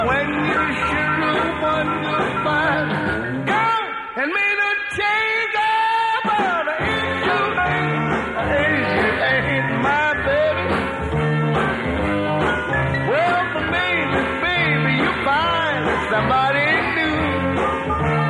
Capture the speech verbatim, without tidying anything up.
When you should wonder fine, go and make a change about it. You ain't, you ain't my baby. Well, for me, baby, you find somebody new.